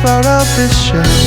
out of this shell.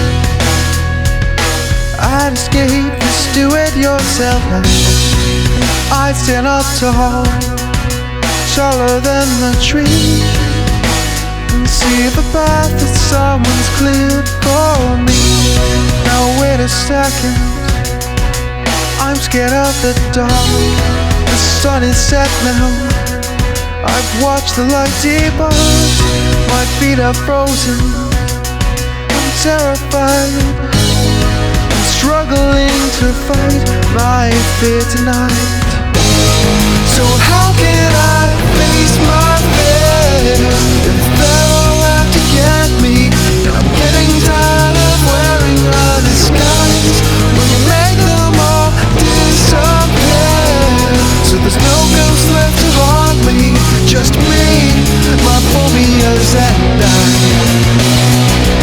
I'd escape this do-it-yourself life. I'd stand up tall, taller than the tree, and see the path that someone's cleared for me. Now wait a second, I'm scared of the dark. The sun is set now, I've watched the light depart. My feet are frozen, I'm terrified, I'm struggling to fight my fear tonight. So how can I face my fears if they're all out to get me? And I'm getting tired of wearing a disguise when you make them all disappear. So there's no ghost left to haunt me, just me, my phobias and I.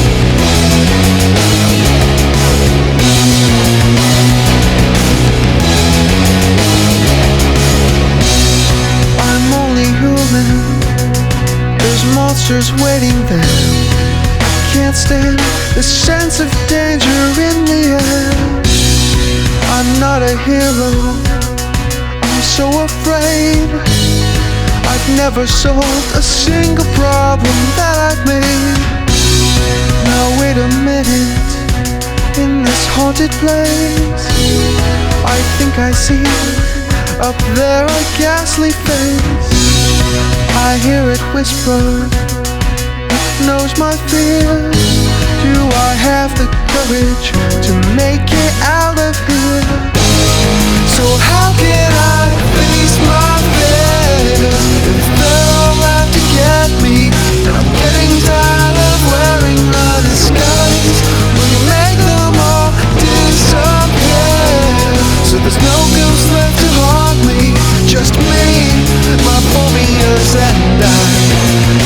Monsters waiting there. I can't stand the sense of danger in the air. I'm not a hero, I'm so afraid. I've never solved a single problem that I've made. Now wait a minute, in this haunted place, I think I see up there a ghastly face. I hear it whisper, it knows my fears. Do I have the courage to make it out of here? So how can I face my fears if they're all out to get me? And I'm getting tired of wearing a disguise when you make them all disappear. So there's no ghost left to haunt me, just me, my phobias and I.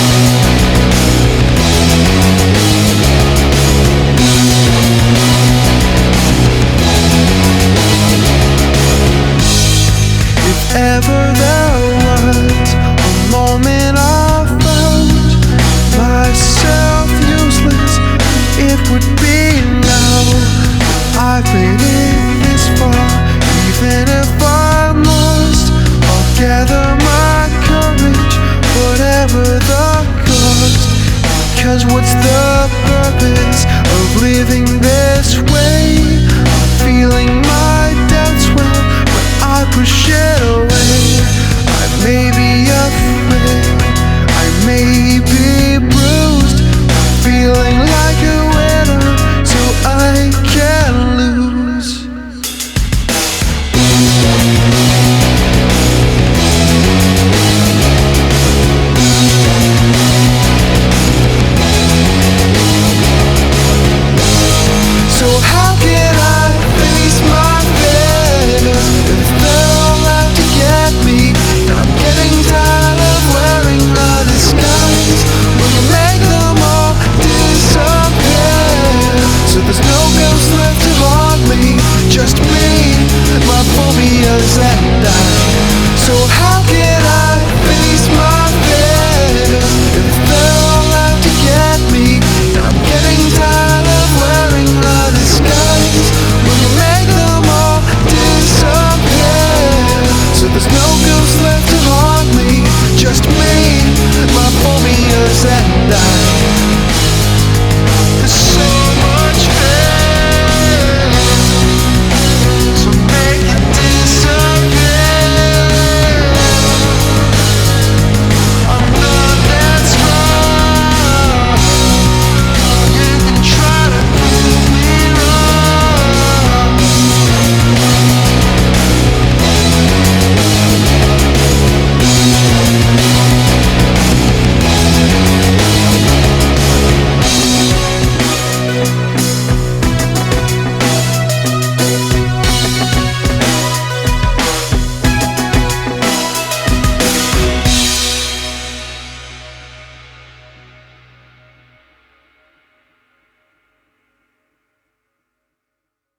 If ever there was a moment I found myself useless, it would be now. I've made it this far, even if I'm lost, I'll gather my courage, whatever the cost. Cause what's the purpose of living there?